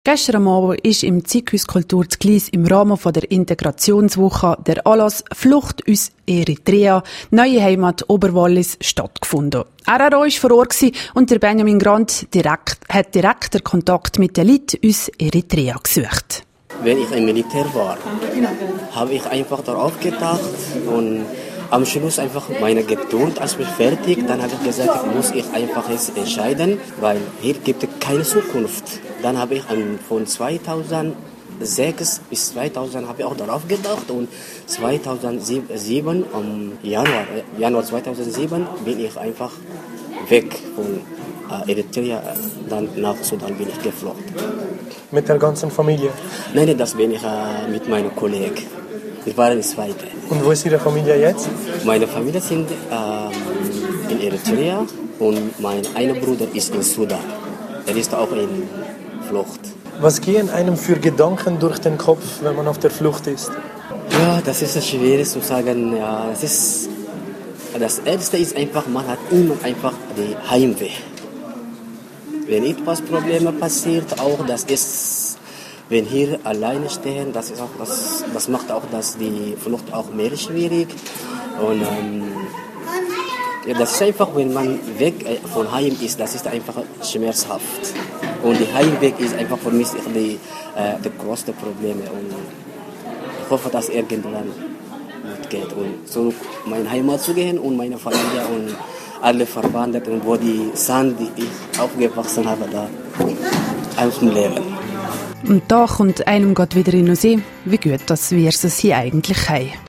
Gestern Abend ist im Zeithaus Kultur zu Gleis im Rahmen der Integrationswoche der Anlass «Flucht aus Eritrea – Neue Heimat Oberwallis» stattgefunden. RRO war vor Ort und der Benjamin Grant hat direkt den Kontakt mit den Leuten aus Eritrea gesucht. Wenn ich im Militär war, habe ich einfach darauf gedacht und am Schluss einfach meine Geduld, als ich fertig, dann habe ich gesagt, muss ich einfach jetzt entscheiden, weil hier gibt es keine Zukunft. Dann habe ich von 2006 bis 2000 habe ich auch darauf gedacht und 2007, im Januar 2007 bin ich einfach weg von Eritrea, dann nach Sudan bin ich geflohen. Mit der ganzen Familie? Nein, das bin ich mit meinen Kollegen. Wir waren zwei. Und wo ist Ihre Familie jetzt? Meine Familie sind in Eritrea und mein einer Bruder ist in Sudan. Er ist auch in Flucht. Was gehen einem für Gedanken durch den Kopf, wenn man auf der Flucht ist? Ja, das ist schwierig zu sagen. Ja, das Erste ist einfach, man hat immer einfach die Heimweh. Wenn etwas Probleme passiert, auch das ist, wenn hier alleine stehen, das macht auch die Flucht auch mehr schwierig. Und ja, das ist einfach, wenn man weg von Heim ist, das ist einfach schmerzhaft. Und der Heimweg ist einfach für mich das größte Problem. Und ich hoffe, dass irgendwann gut geht und zurück in meine Heimat zu gehen und meine Familie und alle Verwandten, wo die sind, die ich aufgewachsen habe, da leben. Und da kommt einem Gott wieder in den Sinn, wie gut dass wir es hier eigentlich haben.